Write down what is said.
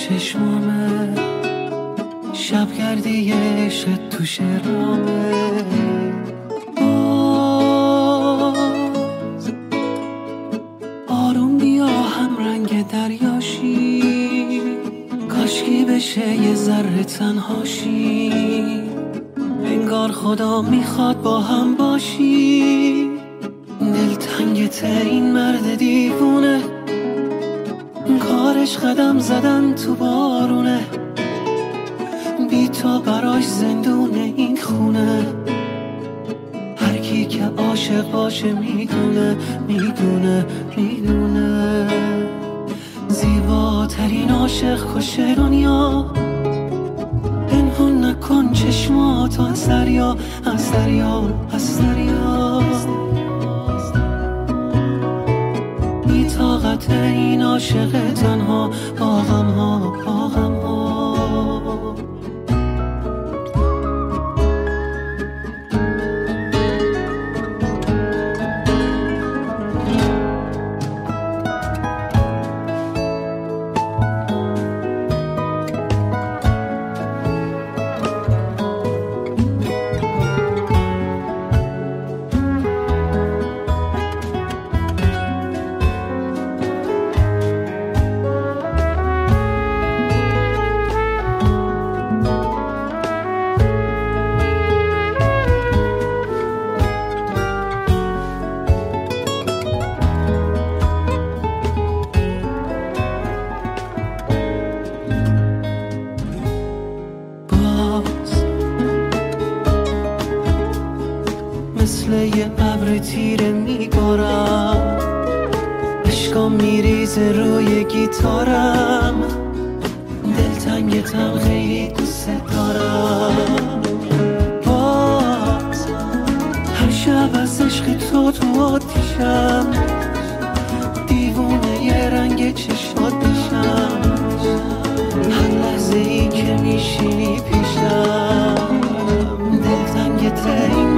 چشمامه، شب گردی عشق تو شرامه. باز آروم بیا هم رنگ دریاشی، کاشکی بشه یه ذره تنهاشی. انگار خدا میخواد با هم باشی. دلتنگت این مرد دیوونه، کارش قدم زدن تو بارونه. بی تو براش زندونه این خونه. هر کی که عاشق باشه میدونه میدونه میدونه. زیباترین عاشق کشه دنیا. پنهون نکن چشماتو از دریا، از دریا، از دریا. بی طاقت این عاشق تنها با غم ها، با غم ها. مثل یه ابر تیره میبارم، عشقام میریزه روی گیتارم. دلتنگتم خیلی دوست دارم. باز هر شب از عشق تو آتیشم، دیوونه یه رنگ چشمات میشم. هر لحظه ای که میشینی پیشم، دلتنگت این